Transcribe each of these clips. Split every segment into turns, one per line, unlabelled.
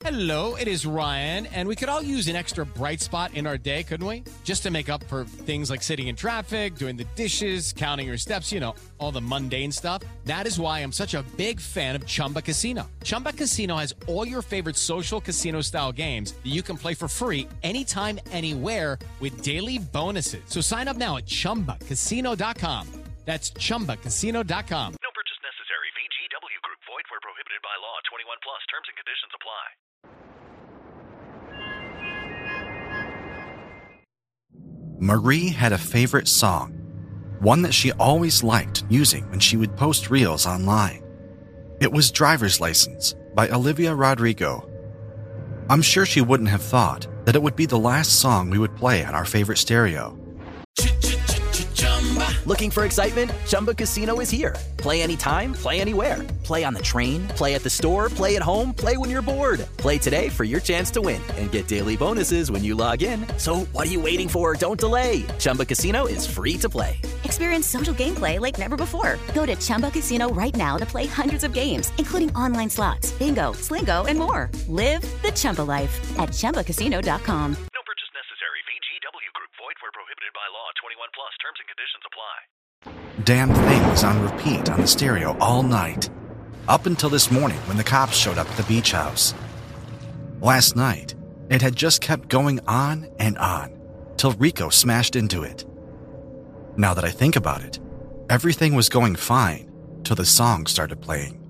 Hello, it is Ryan, and we could all use an extra bright spot in our day, couldn't we? Just to make up for things like sitting in traffic, doing the dishes, counting your steps, all the mundane stuff. That is why I'm such a big fan of Chumba Casino. Chumba Casino has all your favorite social casino-style games that you can play for free anytime, anywhere with daily bonuses. So sign up now at ChumbaCasino.com. That's ChumbaCasino.com.
No purchase necessary. VGW Group. Void where prohibited by law. 21 plus. Terms and conditions apply.
Marie had a favorite song, one that she always liked using when she would post reels online. It was Driver's License by Olivia Rodrigo. I'm sure she wouldn't have thought that it would be the last song we would play on our favorite stereo.
Looking for excitement? Chumba Casino is here. Play anytime, play anywhere. Play on the train, play at the store, play at home, play when you're bored. Play today for your chance to win and get daily bonuses when you log in. So what are you waiting for? Don't delay. Chumba Casino is free to play.
Experience social gameplay like never before. Go to Chumba Casino right now to play hundreds of games, including online slots, bingo, Slingo, and more. Live the Chumba life at ChumbaCasino.com.
No purchase necessary. VGW Group. Void where prohibited by law. 21 plus. Terms and conditions apply.
Damn Thing was on repeat on the stereo all night, up until this morning when the cops showed up at the beach house. Last night, it had just kept going on and on, till Rico smashed into it. Now that I think about it, everything was going fine till the song started playing.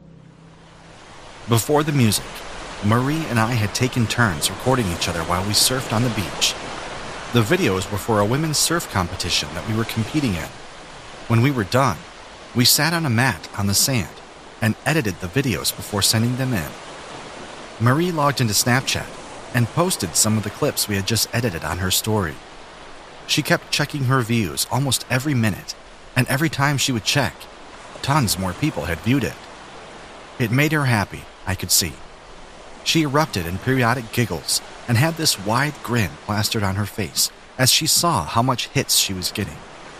Before the music, Marie and I had taken turns recording each other while we surfed on the beach. The videos were for a women's surf competition that we were competing in. When we were done, we sat on a mat on the sand and edited the videos before sending them in. Marie logged into Snapchat and posted some of the clips we had just edited on her story. She kept checking her views almost every minute, and every time she would check, tons more people had viewed it. It made her happy, I could see. She erupted in periodic giggles and had this wide grin plastered on her face as she saw how much hits she was getting.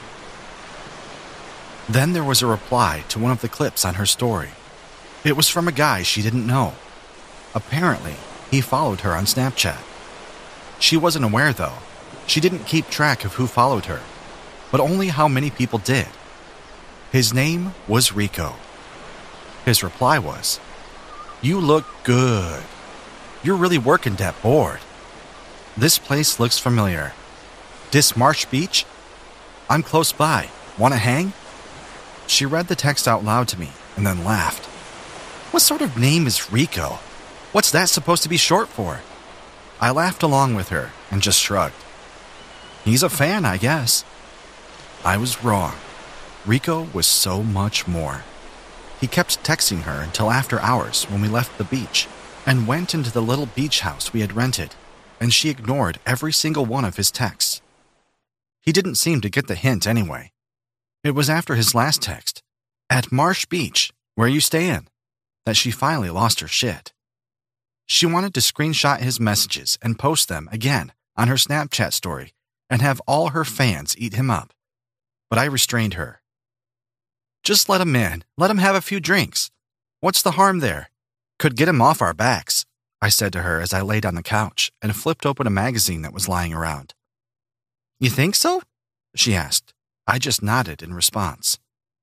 Then there was a reply to one of the clips on her story. It was from a guy she didn't know. Apparently, he followed her on Snapchat. She wasn't aware, though. She didn't keep track of who followed her, but only how many people did. His name was Rico. His reply was, "You look good. You're really working that board. This place looks familiar. Dis Marsh Beach? I'm close by. Want to hang?" She read the text out loud to me and then laughed. "What sort of name is Rico? What's that supposed to be short for?" I laughed along with her and just shrugged. "He's a fan, I guess." I was wrong. Rico was so much more. He kept texting her until after hours when we left the beach and went into the little beach house we had rented, and she ignored every single one of his texts. He didn't seem to get the hint anyway. It was after his last text, "At Marsh Beach, where you stayin'," that she finally lost her shit. She wanted to screenshot his messages and post them again on her Snapchat story and have all her fans eat him up. But I restrained her. "Just let him in. Let him have a few drinks. What's the harm there? Could get him off our backs," I said to her as I laid on the couch and flipped open a magazine that was lying around. "You think so?" she asked. I just nodded in response.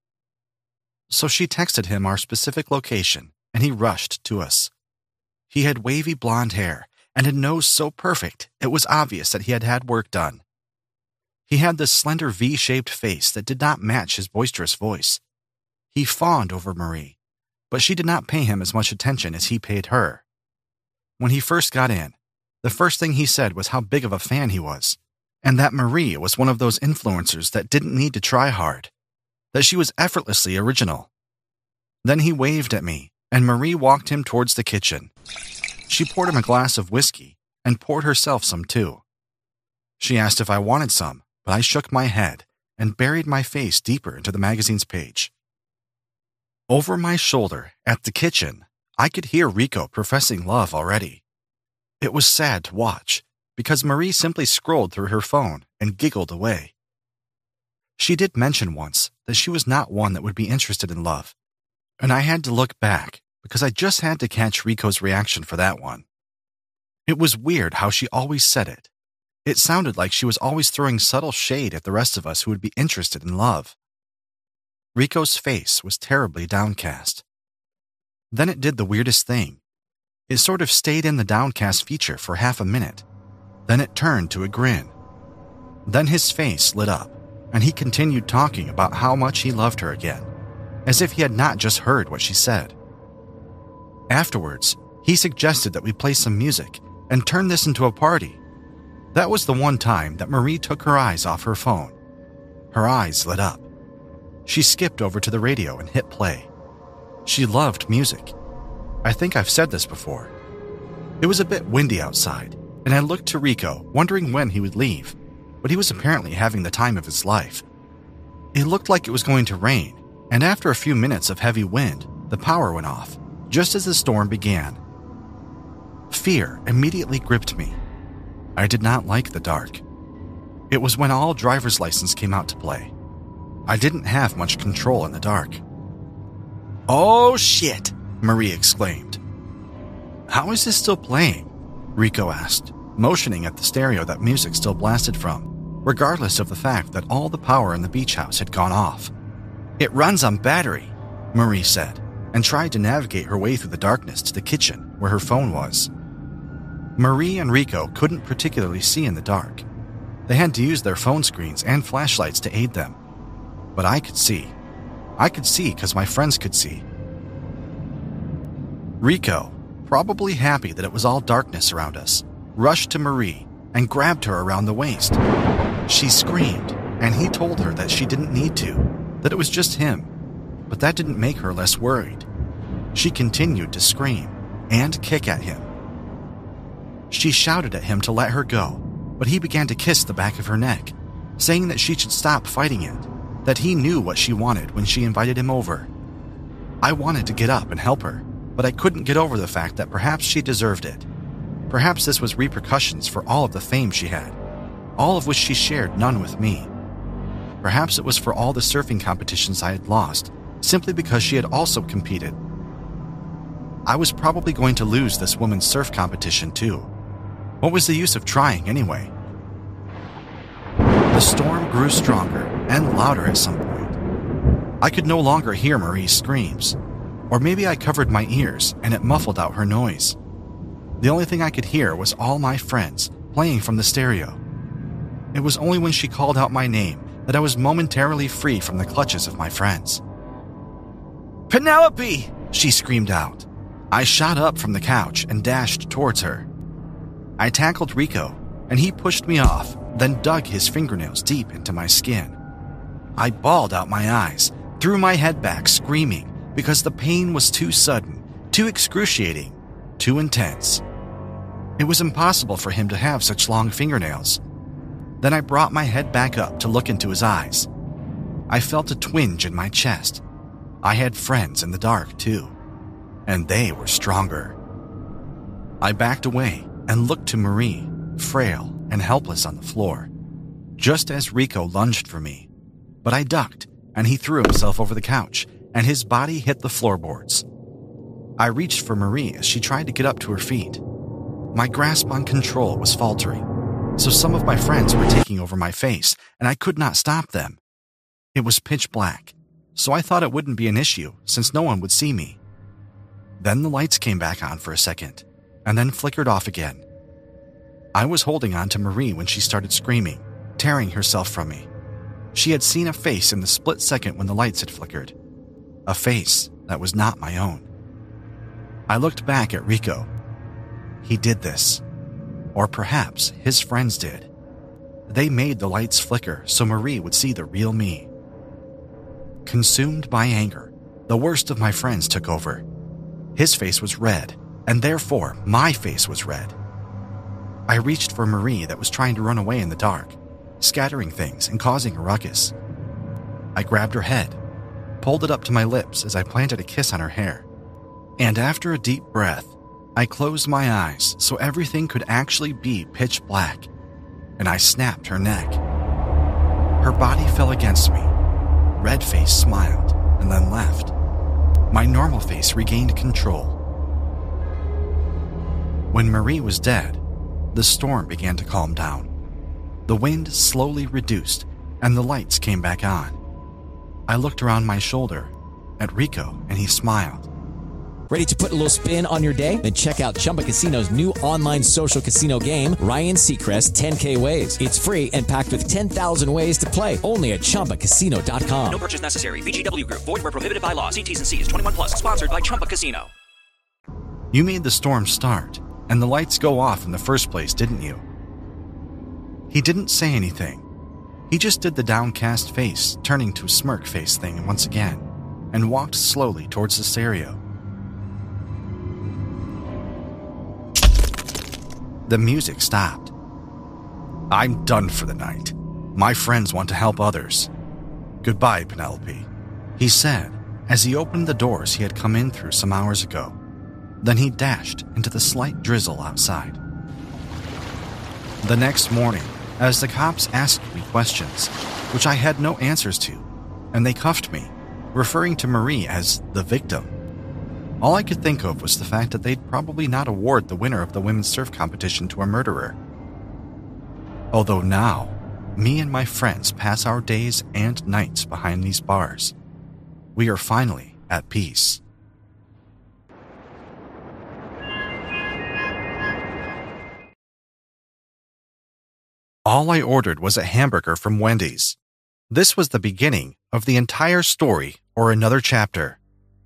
So she texted him our specific location, and he rushed to us. He had wavy blonde hair and a nose so perfect it was obvious that he had had work done. He had this slender V-shaped face that did not match his boisterous voice. He fawned over Marie, but she did not pay him as much attention as he paid her. When he first got in, the first thing he said was how big of a fan he was, and that Marie was one of those influencers that didn't need to try hard, that she was effortlessly original. Then he waved at me, and Marie walked him towards the kitchen. She poured him a glass of whiskey and poured herself some too. She asked if I wanted some, but I shook my head and buried my face deeper into the magazine's page. Over my shoulder, at the kitchen, I could hear Rico professing love already. It was sad to watch, because Marie simply scrolled through her phone and giggled away. She did mention once that she was not one that would be interested in love, and I had to look back because I just had to catch Rico's reaction for that one. It was weird how she always said it. It sounded like she was always throwing subtle shade at the rest of us who would be interested in love. Rico's face was terribly downcast. Then it did the weirdest thing. It sort of stayed in the downcast feature for half a minute. Then it turned to a grin. Then his face lit up, and he continued talking about how much he loved her again, as if he had not just heard what she said. Afterwards, he suggested that we play some music and turn this into a party. That was the one time that Marie took her eyes off her phone. Her eyes lit up. She skipped over to the radio and hit play. She loved music. I think I've said this before. It was a bit windy outside, and I looked to Rico, wondering when he would leave, but he was apparently having the time of his life. It looked like it was going to rain, and after a few minutes of heavy wind, the power went off, just as the storm began. Fear immediately gripped me. I did not like the dark. It was when all driver's license came out to play. I didn't have much control in the dark. "Oh shit!" Marie exclaimed. "How is this still playing?" Rico asked, motioning at the stereo that music still blasted from, regardless of the fact that all the power in the beach house had gone off. "It runs on battery," Marie said, and tried to navigate her way through the darkness to the kitchen where her phone was. Marie and Rico couldn't particularly see in the dark. They had to use their phone screens and flashlights to aid them. But I could see. I could see because my friends could see. Rico, probably happy that it was all darkness around us, rushed to Marie and grabbed her around the waist. She screamed, and he told her that she didn't need to, that it was just him. But that didn't make her less worried. She continued to scream and kick at him. She shouted at him to let her go, but he began to kiss the back of her neck, saying that she should stop fighting it, that he knew what she wanted when she invited him over. I wanted to get up and help her, but I couldn't get over the fact that perhaps she deserved it. Perhaps this was repercussions for all of the fame she had, all of which she shared none with me. Perhaps it was for all the surfing competitions I had lost, simply because she had also competed. I was probably going to lose this woman's surf competition too. What was the use of trying anyway? The storm grew stronger and louder at some point. I could no longer hear Marie's screams, or maybe I covered my ears and it muffled out her noise. The only thing I could hear was all my friends playing from the stereo. It was only when she called out my name that I was momentarily free from the clutches of my friends. "Penelope!" she screamed out. I shot up from the couch and dashed towards her. I tackled Rico, and he pushed me off, then dug his fingernails deep into my skin. I bawled out my eyes, threw my head back screaming because the pain was too sudden, too excruciating, too intense. It was impossible for him to have such long fingernails. Then I brought my head back up to look into his eyes. I felt a twinge in my chest. I had friends in the dark too, and they were stronger. I backed away and looked to Marie, frail and helpless on the floor, just as Rico lunged for me. But I ducked, and he threw himself over the couch, and his body hit the floorboards. I reached for Marie as she tried to get up to her feet. My grasp on control was faltering, so some of my friends were taking over my face, and I could not stop them. It was pitch black, so I thought it wouldn't be an issue since no one would see me. Then the lights came back on for a second, and then flickered off again. I was holding on to Marie when she started screaming, tearing herself from me. She had seen a face in the split second when the lights had flickered, a face that was not my own. I looked back at Rico. He did this, or perhaps his friends did. They made the lights flicker so Marie would see the real me. Consumed by anger, the worst of my friends took over. His face was red, and therefore my face was red. I reached for Marie that was trying to run away in the dark, scattering things and causing a ruckus. I grabbed her head, pulled it up to my lips as I planted a kiss on her hair, and after a deep breath, I closed my eyes so everything could actually be pitch black, and I snapped her neck. Her body fell against me. Redface smiled and then left. my normal face regained control. When Marie was dead, the storm began to calm down. The wind slowly reduced and the lights came back on. I looked around my shoulder at Rico and he smiled.
Ready to put a little spin on your day? Then check out Chumba Casino's new online social casino game, Ryan Seacrest 10K Ways. It's free and packed with 10,000 ways to play. Only at ChumbaCasino.com.
No purchase necessary. VGW Group. Void where prohibited by law. See T's and C's. 21 plus. Sponsored by Chumba Casino.
You made the storm start and the lights go off in the first place, didn't you? He didn't say anything. He just did the downcast face, turning to a smirk face thing once again, and walked slowly towards the stereo. The music stopped. I'm done for the night. My friends want to help others. Goodbye, Penelope, he said as he opened the doors he had come in through some hours ago. Then he dashed into the slight drizzle outside. The next morning, as the cops asked me questions, which I had no answers to, and they cuffed me, referring to Marie as the victim, all I could think of was the fact that they'd probably not award the winner of the women's surf competition to a murderer. Although now, me and my friends pass our days and nights behind these bars. We are finally at peace. All I ordered was a hamburger from Wendy's. This was the beginning of the entire story or another chapter.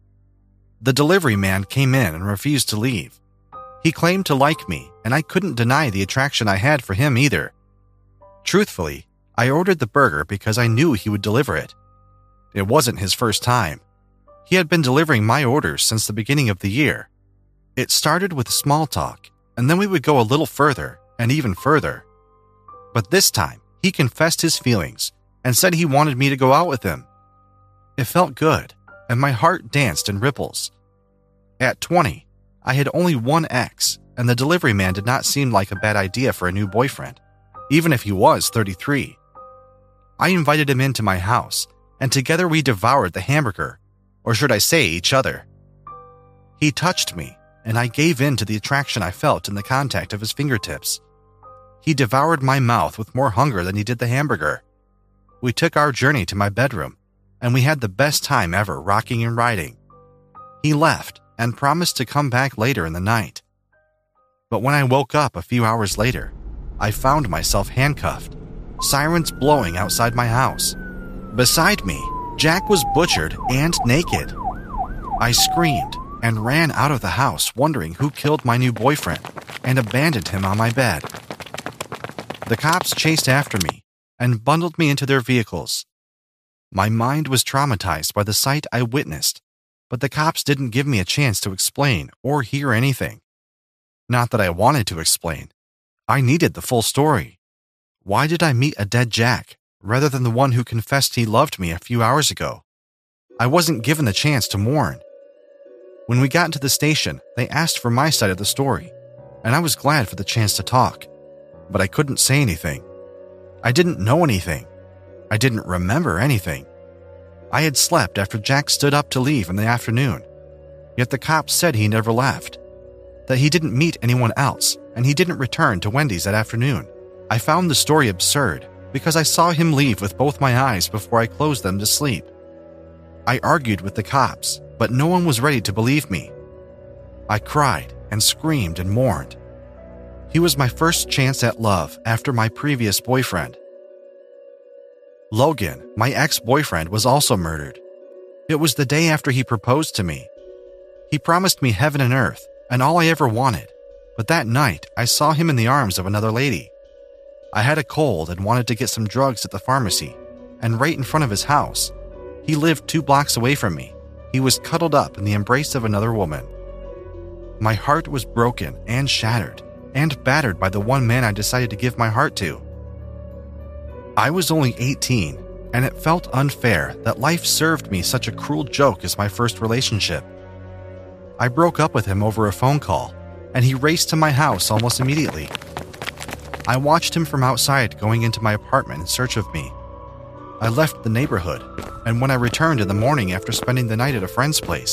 The delivery man came in and refused to leave. He claimed to like me, and I couldn't deny the attraction I had for him either. Truthfully, I ordered the burger because I knew he would deliver it. It wasn't his first time. He had been delivering my orders since the beginning of the year. It started with small talk, and then we would go a little further and even further. But this time, he confessed his feelings and said he wanted me to go out with him. It felt good, and my heart danced in ripples. At 20, I had only one ex, and the delivery man did not seem like a bad idea for a new boyfriend, even if he was 33. I invited him into my house, and together we devoured the hamburger, or should I say each other. He touched me, and I gave in to the attraction I felt in the contact of his fingertips. He devoured my mouth with more hunger than he did the hamburger. We took our journey to my bedroom, and we had the best time ever rocking and riding. He left and promised to come back later in the night. But when I woke up a few hours later, I found myself handcuffed, sirens blowing outside my house. Beside me, Jack was butchered and naked. I screamed and ran out of the house wondering who killed my new boyfriend and abandoned him on my bed. The cops chased after me and bundled me into their vehicles. My mind was traumatized by the sight I witnessed, but the cops didn't give me a chance to explain or hear anything. Not that I wanted to explain. I needed the full story. Why did I meet a dead Jack rather than the one who confessed he loved me a few hours ago? I wasn't given the chance to mourn. When we got to the station, they asked for my side of the story, and I was glad for the chance to talk, but I couldn't say anything. I didn't know anything. I didn't remember anything. I had slept after Jack stood up to leave in the afternoon, yet the cops said he never left, that he didn't meet anyone else, and he didn't return to Wendy's that afternoon. I found the story absurd because I saw him leave with both my eyes before I closed them to sleep. I argued with the cops, but no one was ready to believe me. I cried and screamed and mourned. He was my first chance at love after my previous boyfriend. Logan, my ex-boyfriend, was also murdered. It was the day after he proposed to me. He promised me heaven and earth and all I ever wanted, but that night I saw him in the arms of another lady. I had a cold and wanted to get some drugs at the pharmacy, and right in front of his house, he lived 2 blocks away from me, he was cuddled up in the embrace of another woman. My heart was broken and shattered and battered by the one man I decided to give my heart to. I was only 18, and it felt unfair that life served me such a cruel joke as my first relationship. I broke up with him over a phone call, and he raced to my house almost immediately. I watched him from outside going into my apartment in search of me. I left the neighborhood, and when I returned in the morning after spending the night at a friend's place,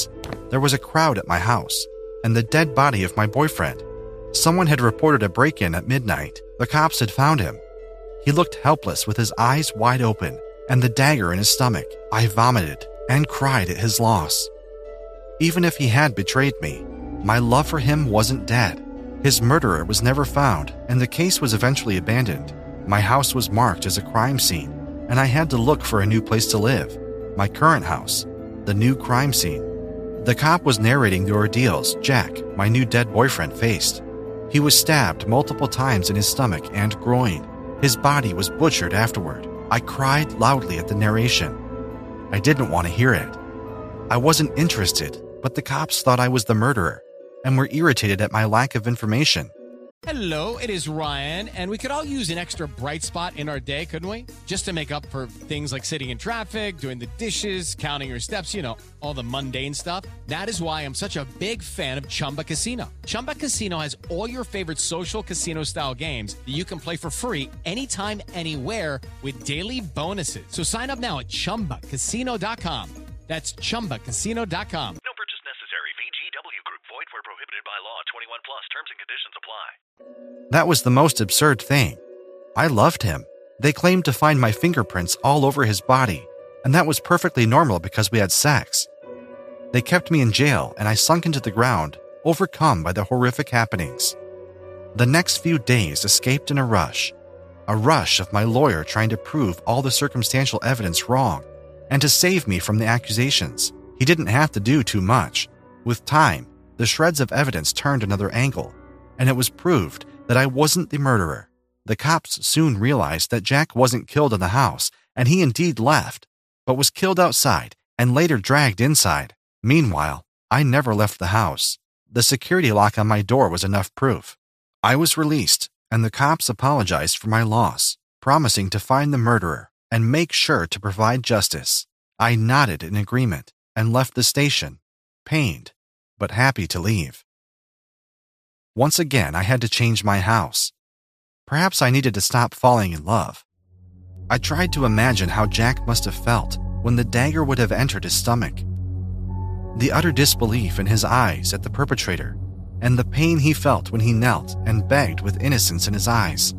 there was a crowd at my house, and the dead body of my boyfriend. Someone had reported a break-in at midnight. The cops had found him. He looked helpless with his eyes wide open and the dagger in his stomach. I vomited and cried at his loss. Even if he had betrayed me, my love for him wasn't dead. His murderer was never found, and the case was eventually abandoned. My house was marked as a crime scene, and I had to look for a new place to live. My current house, the new crime scene. The cop was narrating the ordeals Jack, my new dead boyfriend, faced. He was stabbed multiple times in his stomach and groin. His body was butchered afterward. I cried loudly at the narration. I didn't want to hear it. I wasn't interested, but the cops thought I was the murderer and were irritated at my lack of information.
Hello, it is Ryan, and we could all use an extra bright spot in our day, couldn't we? Just to make up for things like sitting in traffic, doing the dishes, counting your steps, all the mundane stuff. That is why I'm such a big fan of Chumba Casino. Chumba Casino has all your favorite social casino-style games that you can play for free anytime, anywhere with daily bonuses. So sign up now at ChumbaCasino.com. That's ChumbaCasino.com.
No purchase necessary. VGW Group. Void where prohibited by law. 21 plus. Terms and conditions apply.
That was the most absurd thing. I loved him. They claimed to find my fingerprints all over his body, and that was perfectly normal because we had sex. They kept me in jail, and I sunk into the ground, overcome by the horrific happenings. The next few days escaped in a rush of my lawyer trying to prove all the circumstantial evidence wrong and to save me from the accusations. He didn't have to do too much. With time, the shreds of evidence turned another angle, and it was proved that I wasn't the murderer. The cops soon realized that Jack wasn't killed in the house, and he indeed left, but was killed outside and later dragged inside. Meanwhile, I never left the house. The security lock on my door was enough proof. I was released, and the cops apologized for my loss, promising to find the murderer and make sure to provide justice. I nodded in agreement and left the station, pained, but happy to leave. Once again, I had to change my house. Perhaps I needed to stop falling in love. I tried to imagine how Jack must have felt when the dagger would have entered his stomach. The utter disbelief in his eyes at the perpetrator, and the pain he felt when he knelt and begged with innocence in his eyes.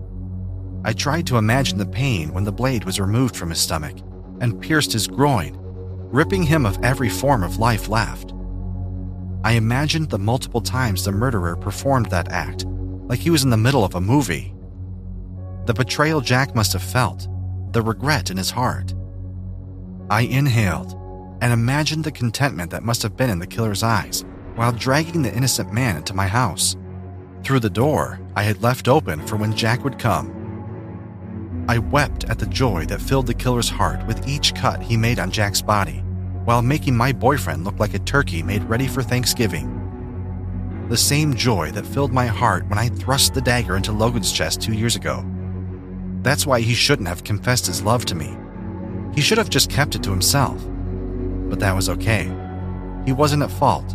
I tried to imagine the pain when the blade was removed from his stomach and pierced his groin, ripping him of every form of life left. I imagined the multiple times the murderer performed that act, like he was in the middle of a movie. The betrayal Jack must have felt, the regret in his heart. I inhaled and imagined the contentment that must have been in the killer's eyes while dragging the innocent man into my house, through the door I had left open for when Jack would come. I wept at the joy that filled the killer's heart with each cut he made on Jack's body, while making my boyfriend look like a turkey made ready for Thanksgiving. The same joy that filled my heart when I thrust the dagger into Logan's chest 2 years ago. That's why he shouldn't have confessed his love to me. He should have just kept it to himself. But that was okay. He wasn't at fault.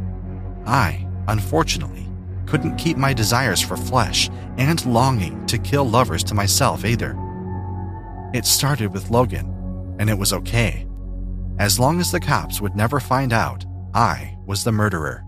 I, unfortunately, couldn't keep my desires for flesh and longing to kill lovers to myself either. It started with Logan, and it was okay. As long as the cops would never find out I was the murderer.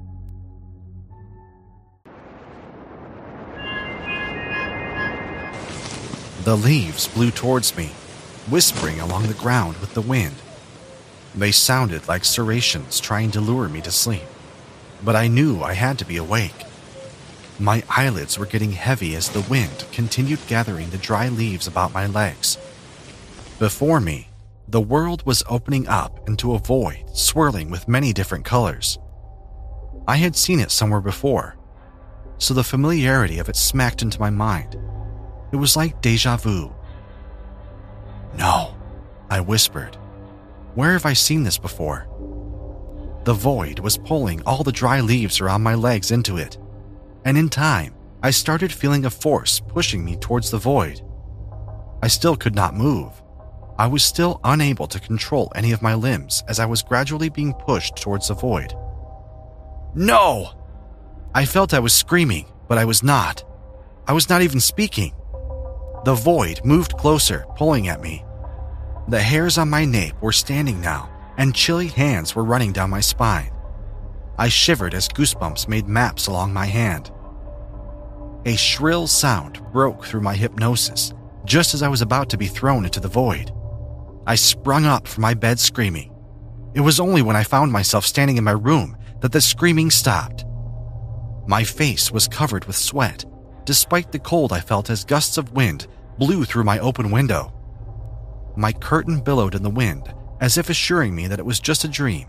The leaves blew towards me, whispering along the ground with the wind. They sounded like serrations trying to lure me to sleep, but I knew I had to be awake. My eyelids were getting heavy as the wind continued gathering the dry leaves about my legs. Before me, the world was opening up into a void swirling with many different colors. I had seen it somewhere before, so the familiarity of it smacked into my mind. It was like déjà vu. No, I whispered. Where have I seen this before? The void was pulling all the dry leaves around my legs into it, and in time, I started feeling a force pushing me towards the void. I still could not move. I was still unable to control any of my limbs as I was gradually being pushed towards the void. No! I felt I was screaming, but I was not. I was not even speaking. The void moved closer, pulling at me. The hairs on my nape were standing now, and chilly hands were running down my spine. I shivered as goosebumps made maps along my hand. A shrill sound broke through my hypnosis just as I was about to be thrown into the void. I sprung up from my bed screaming. It was only when I found myself standing in my room that the screaming stopped. My face was covered with sweat, despite the cold I felt as gusts of wind blew through my open window. My curtain billowed in the wind, as if assuring me that it was just a dream.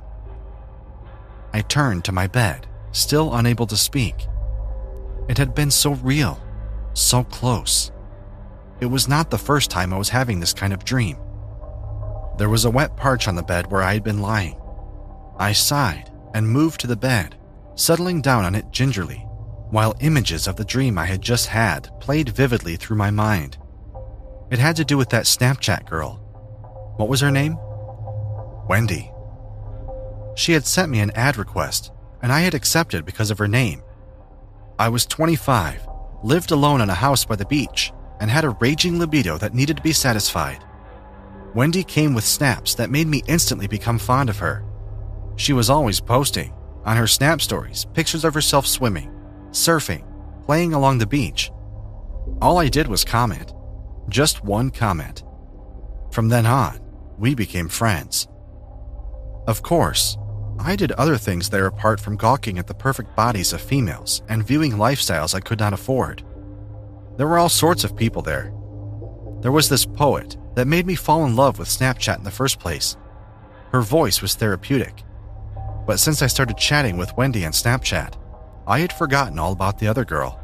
I turned to my bed, still unable to speak. It had been so real, so close. It was not the first time I was having this kind of dream. There was a wet patch on the bed where I had been lying. I sighed and moved to the bed, settling down on it gingerly, while images of the dream I had just had played vividly through my mind. It had to do with that Snapchat girl. What was her name? Wendy. She had sent me an ad request, and I had accepted because of her name. I was 25, lived alone in a house by the beach, and had a raging libido that needed to be satisfied. Wendy came with snaps that made me instantly become fond of her. She was always posting, on her Snap stories, pictures of herself swimming, surfing, playing along the beach. All I did was comment. Just one comment. From then on, we became friends. Of course, I did other things there apart from gawking at the perfect bodies of females and viewing lifestyles I could not afford. There were all sorts of people there. There was this poet that made me fall in love with Snapchat in the first place. Her voice was therapeutic. But since I started chatting with Wendy on Snapchat, I had forgotten all about the other girl.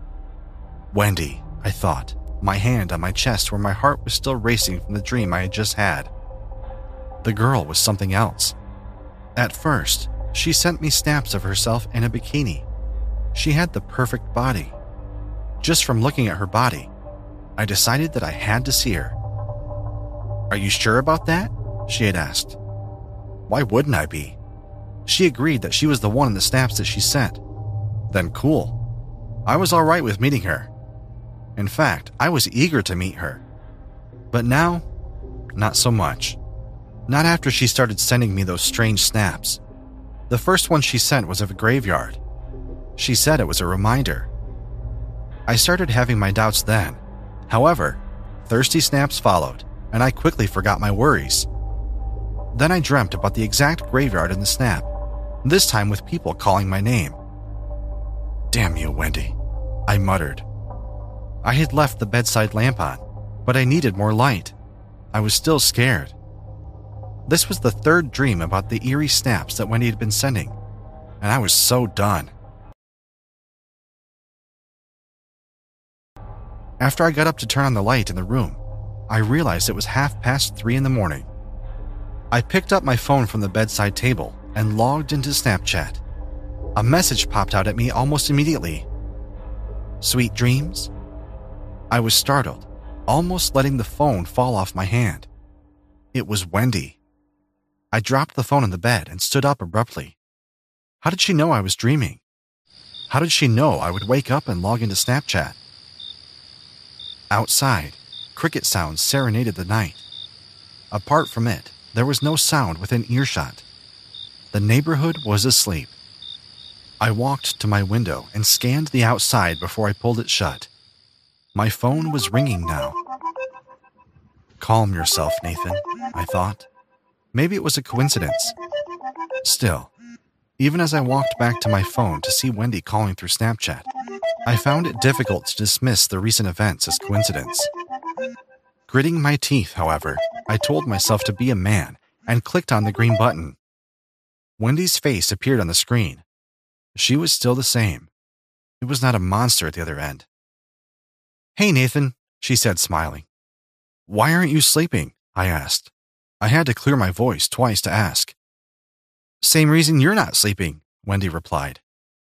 Wendy, I thought, my hand on my chest where my heart was still racing from the dream I had just had. The girl was something else. At first, she sent me snaps of herself in a bikini. She had the perfect body. Just from looking at her body, I decided that I had to see her. "Are you sure about that?" she had asked. Why wouldn't I be? She agreed that she was the one in the snaps that she sent. Then cool. I was all right with meeting her. In fact, I was eager to meet her. But now, not so much. Not after she started sending me those strange snaps. The first one she sent was of a graveyard. She said it was a reminder. I started having my doubts then. However, thirsty snaps followed, and I quickly forgot my worries. Then I dreamt about the exact graveyard in the snap, this time with people calling my name. "Damn you, Wendy," I muttered. I had left the bedside lamp on, but I needed more light. I was still scared. This was the third dream about the eerie snaps that Wendy had been sending, and I was so done. After I got up to turn on the light in the room, I realized it was 3:30 in the morning. I picked up my phone from the bedside table and logged into Snapchat. A message popped out at me almost immediately. "Sweet dreams?" I was startled, almost letting the phone fall off my hand. It was Wendy. I dropped the phone on the bed and stood up abruptly. How did she know I was dreaming? How did she know I would wake up and log into Snapchat? Outside, cricket sounds serenaded the night. Apart from it, there was no sound within earshot. The neighborhood was asleep. I walked to my window and scanned the outside before I pulled it shut. My phone was ringing now. Calm yourself, Nathan, I thought. Maybe it was a coincidence. Still, even as I walked back to my phone to see Wendy calling through Snapchat, I found it difficult to dismiss the recent events as coincidence. Gritting my teeth, however, I told myself to be a man and clicked on the green button. Wendy's face appeared on the screen. She was still the same. It was not a monster at the other end. "Hey, Nathan," she said, smiling. "Why aren't you sleeping?" I asked. I had to clear my voice twice to ask. "Same reason you're not sleeping," Wendy replied.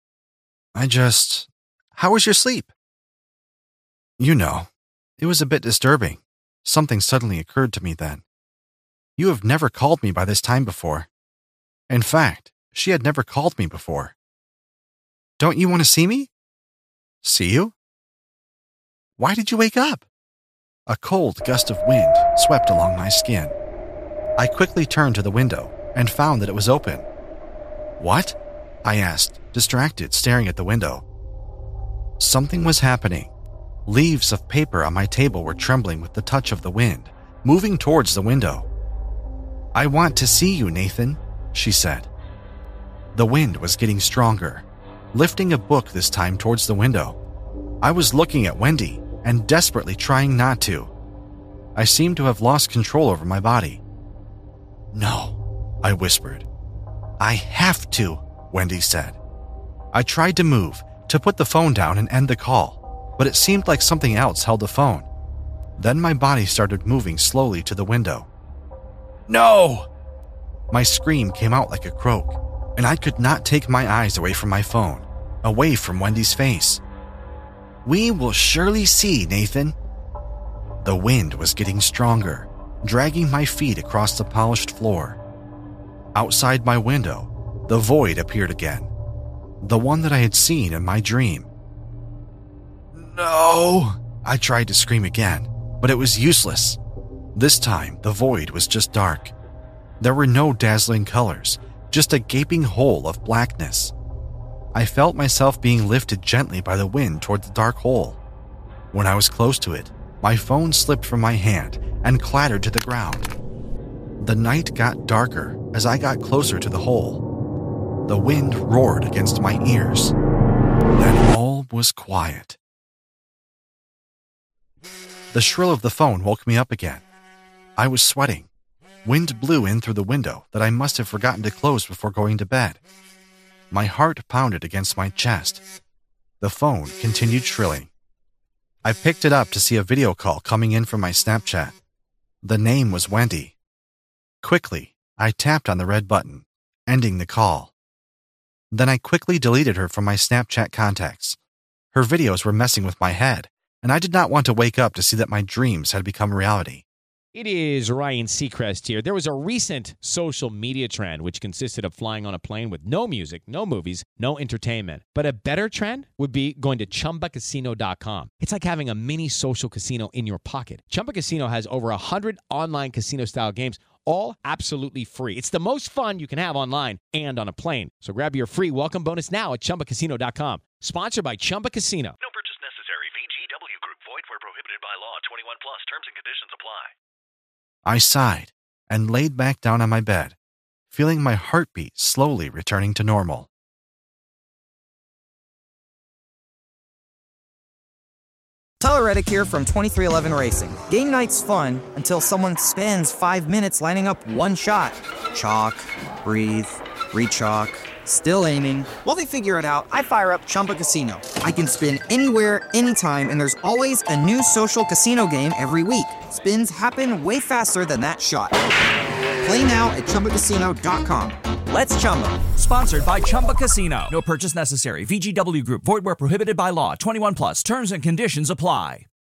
How was your sleep?" "You know, it was a bit disturbing. Something suddenly occurred to me then. You have never called me by this time before. In fact, she had never called me before. Don't you want to see me?" "See you?" "Why did you wake up?" A cold gust of wind swept along my skin. I quickly turned to the window and found that it was open. "What?" I asked, distracted, staring at the window. Something was happening. Leaves of paper on my table were trembling with the touch of the wind, moving towards the window. "I want to see you, Nathan," she said. The wind was getting stronger, lifting a book this time towards the window. I was looking at Wendy and desperately trying not to. I seemed to have lost control over my body. "No," I whispered. "I have to," Wendy said. I tried to move, to put the phone down and end the call, but it seemed like something else held the phone. Then my body started moving slowly to the window. "No!" My scream came out like a croak, and I could not take my eyes away from my phone, away from Wendy's face. "We will surely see, Nathan." The wind was getting stronger, dragging my feet across the polished floor. Outside my window, the void appeared again, the one that I had seen in my dream. "No!" I tried to scream again, but it was useless. This time, the void was just dark. There were no dazzling colors, just a gaping hole of blackness. I felt myself being lifted gently by the wind toward the dark hole. When I was close to it, my phone slipped from my hand and clattered to the ground. The night got darker as I got closer to the hole. The wind roared against my ears. Then all was quiet. The shrill of the phone woke me up again. I was sweating. Wind blew in through the window that I must have forgotten to close before going to bed. My heart pounded against my chest. The phone continued shrilling. I picked it up to see a video call coming in from my Snapchat. The name was Wendy. Quickly, I tapped on the red button, ending the call. Then I quickly deleted her from my Snapchat contacts. Her videos were messing with my head, and I did not want to wake up to see that my dreams had become reality.
It is Ryan Seacrest here. There was a recent social media trend which consisted of flying on a plane with no music, no movies, no entertainment. But a better trend would be going to ChumbaCasino.com. It's like having a mini social casino in your pocket. Chumba Casino has over 100 online casino-style games, all absolutely free. It's the most fun you can have online and on a plane. So grab your free welcome bonus now at ChumbaCasino.com. Sponsored by Chumba Casino.
No purchase necessary. VGW Group. Void where prohibited by law. 21 plus. Terms and conditions apply.
I sighed and laid back down on my bed, feeling my heartbeat slowly returning to normal.
Tyler Reddick here from 2311 Racing. Game night's fun until someone spends 5 minutes lining up one shot. Chalk, breathe, re-chalk, still aiming. While they figure it out, I fire up Chumba Casino. I can spin anywhere, anytime, and there's always a new social casino game every week. Spins happen way faster than that shot. Play now at ChumbaCasino.com.
Let's Chumba. Sponsored by Chumba Casino. No purchase necessary. VGW Group. Void where prohibited by law. 21 plus. Terms and conditions apply.